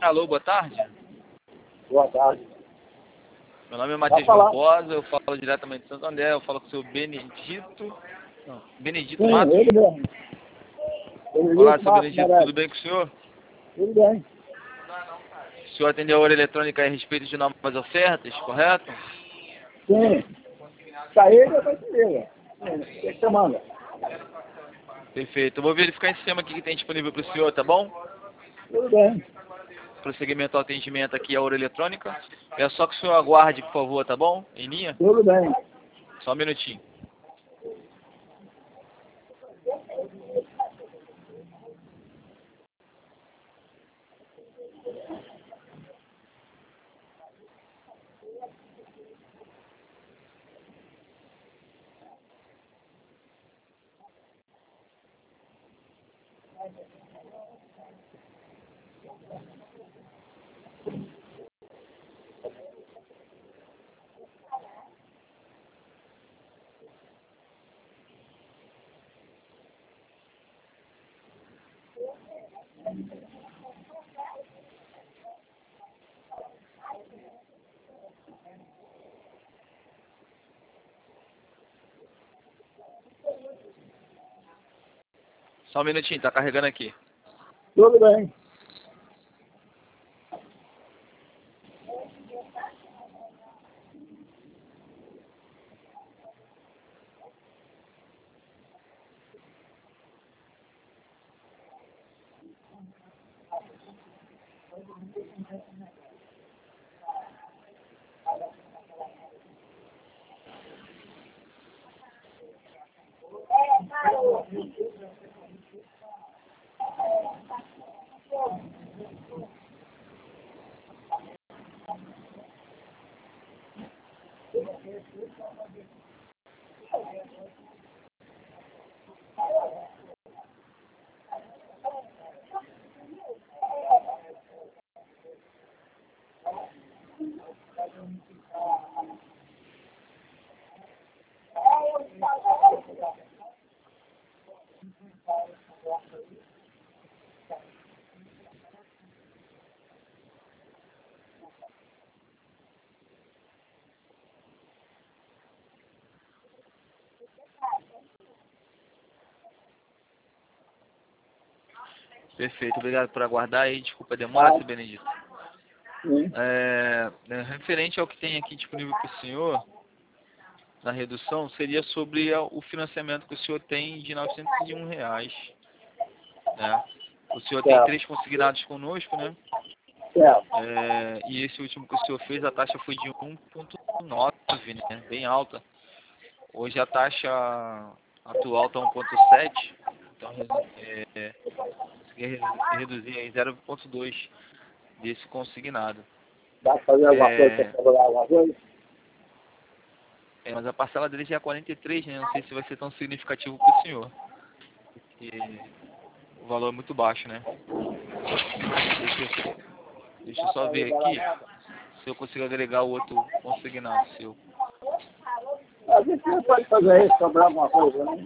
Alô, boa tarde. Boa tarde. Meu nome é Matheus Barbosa, eu falo diretamente de Santo André, eu falo com o seu Benedito. Não, Benedito Sim, Matos. ele mesmo. Olá, seu Benedito, tudo bem com o senhor? Tudo bem. O senhor atendeu a hora eletrônica a respeito de novas ofertas, correto? Sim. Pra ele eu vou entender. O que você manda? Perfeito. Eu vou verificar esse sistema aqui que tem disponível para o senhor, tá bom? Tudo bem. Prosseguimento ao atendimento aqui a hora eletrônica. É só que o senhor aguarde, por favor, tá bom? Em linha? Tudo bem. Só um minutinho. Só um minutinho, tá carregando aqui. Tudo bem. Perfeito, obrigado por aguardar aí. Desculpa a demora, seu Benedito. Sim. Referente ao que tem aqui disponível para o senhor, na redução, seria sobre o financiamento que o senhor tem de R$ 901, né? O senhor tem 3 consignados conosco, né? Certo. E esse último que o senhor fez, a taxa foi de 1,9, né? Bem alta. Hoje a taxa atual está 1,7, então consegui reduzir em 0,2 desse consignado. Dá pra fazer alguma coisa pra trabalhar alguma coisa? Mas a parcela dele já é 43, né? Não sei se vai ser tão significativo para o senhor. Porque o valor é muito baixo, né? Deixa eu só ver aqui se eu consigo agregar o outro consignado seu. A gente não pode fazer isso, sobrar alguma coisa, né?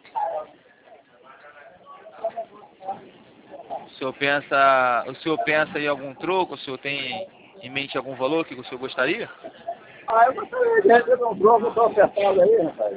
O senhor pensa em algum troco? O senhor tem em mente algum valor que o senhor gostaria? Eu gostaria de receber um troco, eu tô apertado aí, rapaz.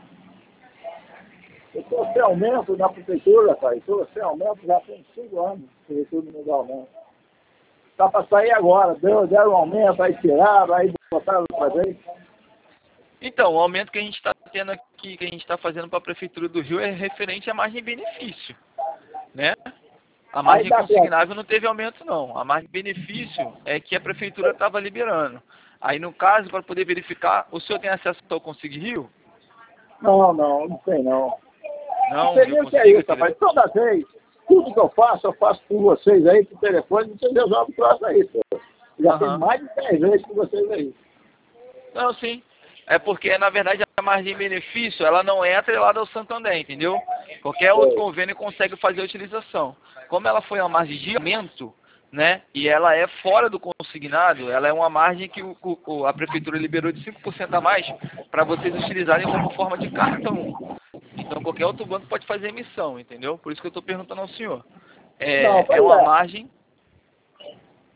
Eu estou sem aumento na prefeitura, rapaz. Estou sem aumento já tem 5 anos que a prefeitura não dá aumento. Está para sair agora, deram um aumento, aí tiraram, aí botaram outra vez. Então, o aumento que a gente está tendo aqui, que a gente está fazendo para a Prefeitura do Rio é referente à margem-benefício, né? A margem consignável não teve aumento, não. A margem-benefício é que a Prefeitura estava liberando. Aí, no caso, para poder verificar, o senhor tem acesso ao Consig Rio? Não tem não. Não, sei nem o que é isso, rapaz. Consigo. Toda vez, tudo que eu faço por vocês aí, por telefone, vocês resolvem o troço aí, pô. Já tem mais de 10 vezes com vocês aí. Não, sim. É porque, na verdade, a margem-benefício, ela não é atrelada ao Santander, entendeu? Qualquer outro convênio consegue fazer a utilização. Como ela foi uma margem de aumento, né, e ela é fora do consignado, ela é uma margem que a Prefeitura liberou de 5% a mais para vocês utilizarem como forma de cartão. Então, qualquer outro banco pode fazer emissão, entendeu? Por isso que eu estou perguntando ao senhor. É uma margem...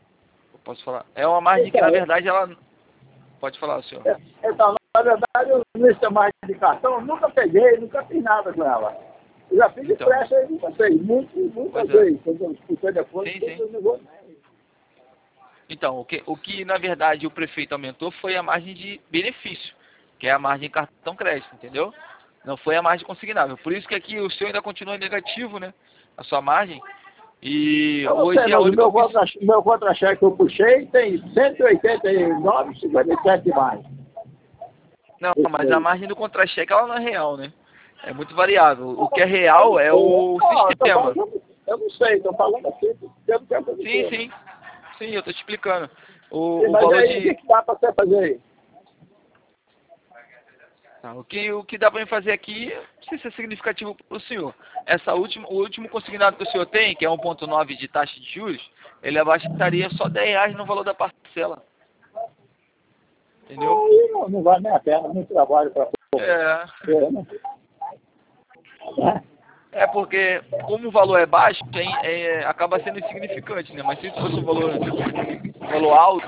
posso falar? É uma margem que, na Então, verdade, ela... Pode falar, senhor. então, na verdade, eu nessa margem de cartão, eu nunca peguei, nunca fiz nada com ela. Eu já fiz Então, empréstimo e nunca sei, muitas pois é. vezes, quando eu escutei depois, Sim, sim. eu não vou. Então, o que, na verdade, o prefeito aumentou foi a margem de benefício, que é a margem de cartão crédito, entendeu? Não foi a margem consignável. Por isso que aqui o senhor ainda continua negativo, né? A sua margem. E Eu não sei, hoje a mas o única meu contra-cheque que eu puxei tem 189,57 mais. Não, Isso mas a aí. margem do contra-cheque ela não é real, né? É muito variável. O que é real é o sistema. Eu não sei, estou falando assim, pelo que Sim, aconteceu. sim. Sim, eu tô te explicando. O Mas valor aí, o de... que dá para você fazer aí? Tá, o que dá para fazer aqui, não sei se é significativo para o senhor. O último consignado que o senhor tem, que é 1,9 de taxa de juros, ele abaixaria só R$ 10 no valor da parcela. Entendeu? Aí não vale nem a pena, muito trabalho para É. né? É porque, como o valor é baixo, acaba sendo insignificante, né? Mas se fosse um valor alto,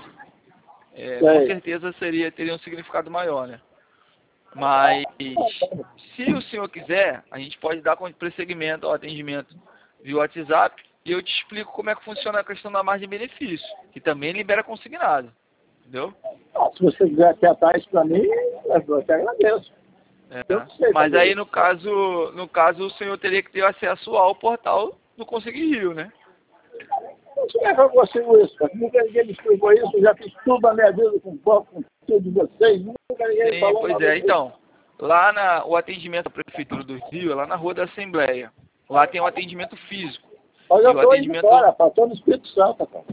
com Sei. certeza teria um significado maior, né? Mas, se o senhor quiser, a gente pode dar prosseguimento ao atendimento via WhatsApp e eu te explico como é que funciona a questão da margem de benefício, que também libera consignado, entendeu? Se você quiser tentar isso para mim, eu te agradeço. Eu não sei Mas fazer aí, isso. no caso, o senhor teria que ter acesso ao portal do Conseguir Rio, né? Como é que eu consigo isso, cara? Nunca ninguém me explicou isso, eu já fiz tudo na minha vida com o banco, com tudo de vocês, nunca ninguém Sim, falou pois nada é. disso. Então, o atendimento da Prefeitura do Rio é lá na Rua da Assembleia. Lá tem um atendimento físico. Mas E eu o estou indo atendimento... embora, estou no Espírito Santo, cara.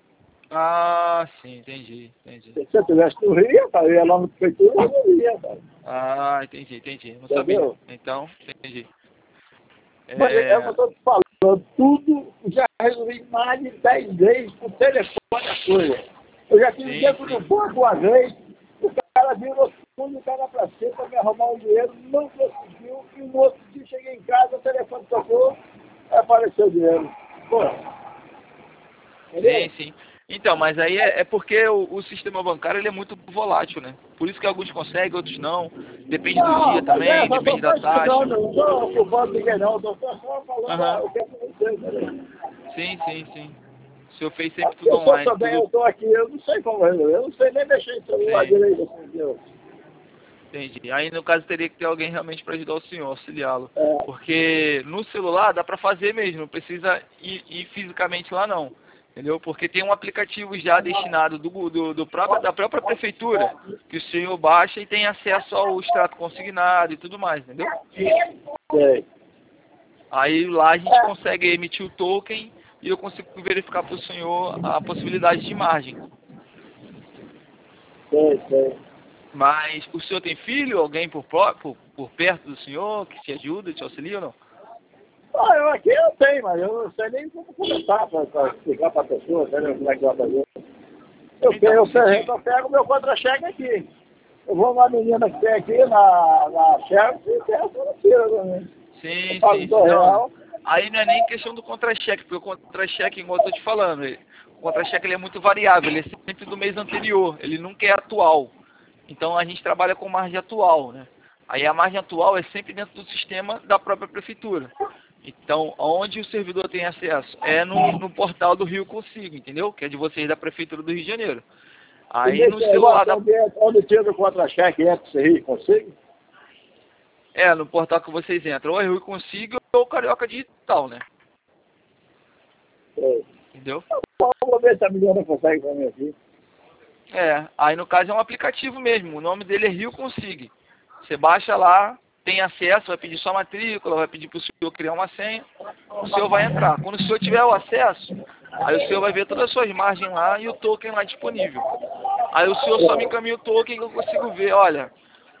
Ah, sim, entendi. Se eu estivesse no Rio, cara, eu ia lá na prefeitura, eu não ia, cara. Ah, entendi. Não sabia. Entendeu? Então, entendi. Mas eu não estou te falando, tudo já resolvi mais de 10 vezes por telefone a coisa. Eu já tive Sim, dentro do sim. banco uma vez, o cara virou fundo, o cara pra cima para me arrumar um dinheiro, não conseguiu, e no outro dia cheguei em casa, o telefone tocou, apareceu o dinheiro. Pô, entendeu? Sim. Então, mas aí é porque o sistema bancário ele é muito volátil, né? Por isso que alguns conseguem, outros não. Depende do Não, dia mas também, só depende estou da taxa. questionando, não estou ocupando ninguém não, estou só falando Aham. o que aconteceu, entendeu? Sim. O senhor fez É sempre porque tudo eu sou online, também, eu tudo... estou aqui, eu não sei como resolver, eu não sei nem mexer em celular Sim. direito, assim, entendeu? Entendi. Aí, no caso, teria que ter alguém realmente para ajudar o senhor, auxiliá-lo. É, Porque no celular dá para fazer mesmo, não precisa ir fisicamente lá, não. Entendeu? Porque tem um aplicativo já destinado da própria prefeitura, que o senhor baixa e tem acesso ao extrato consignado e tudo mais, entendeu? sei. Aí lá a gente consegue emitir o token e eu consigo verificar para o senhor a possibilidade de margem. Sei. Mas o senhor tem filho, alguém por perto do senhor que te ajuda, te auxilia ou não? Ah, eu aqui eu tenho, mas eu não sei nem como começar para explicar para a pessoa, entendeu? Como é que vai fazer. Então, Eu pego meu contra-cheque aqui. Eu vou numa menina que tem aqui na Shell e peço, ela tira pra mim. Eu pago sim. Não, R$2. aí não é nem questão do contra-cheque, porque o contra-cheque, igual eu tô te falando, o contra-cheque ele é muito variável, ele é sempre do mês anterior, ele nunca é atual. Então a gente trabalha com margem atual, né? Aí a margem atual é sempre dentro do sistema da própria prefeitura. Então, onde o servidor tem acesso? É no portal do Rio Consigo, entendeu? Que é de vocês da prefeitura do Rio de Janeiro. E Aí nesse no celular negócio onde tira o contra-cheque, entra você rir, consigo? no portal que vocês entram, ou é Rio Consigo ou Carioca Digital, né? É. Entendeu? Vamos ver se a menina consegue pra mim aqui. Aí no caso é um aplicativo mesmo, o nome dele é Rio Consigo. Você baixa lá, tem acesso, vai pedir sua matrícula, vai pedir para o senhor criar uma senha, o senhor vai entrar. Quando o senhor tiver o acesso, aí o senhor vai ver todas as suas margens lá e o token lá disponível. Aí o senhor só me encaminha o token que eu consigo ver, olha,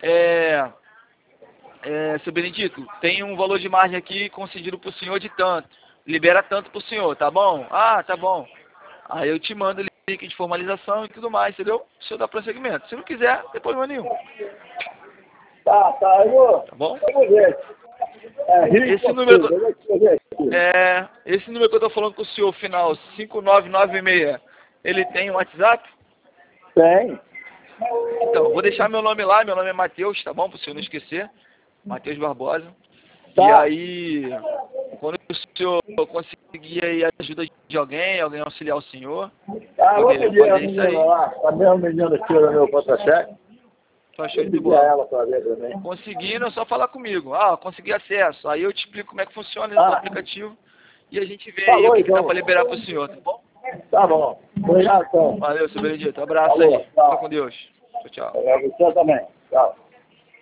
seu Benedito, tem um valor de margem aqui concedido para o senhor de tanto, libera tanto para o senhor, tá bom? Ah, tá bom. Aí eu te mando o link de formalização e tudo mais, entendeu? O senhor dá prosseguimento. Se não quiser, não tem problema nenhum. Tá, Tá bom? eu vou ver. Rio Esse Consigo, número, eu vou te fazer aqui. esse número que eu tô falando com o senhor, final 5996, Ele tem um WhatsApp? Tem. Então, vou deixar meu nome lá, meu nome é Matheus, tá bom? Para o senhor não esquecer. Matheus Barbosa. Tá. E aí, quando o senhor conseguir aí a ajuda de alguém auxiliar o senhor, Ah, vou poder pedir a fazer isso menina aí. lá, a mesma menina que tira meu contra-cheque. Tá show Vou de pedir a bola. ela para ver também. Conseguindo, é só falar comigo. Ah, consegui acesso. Aí eu te explico como é que funciona o aplicativo e a gente vê aí Falou, o que dá então. para liberar pro senhor, tá bom? Tá bom. Obrigado, então. Valeu, seu Benedito. Abraço Falou, aí. tchau. Fica com Deus. Tchau, tchau. Você também. Tchau.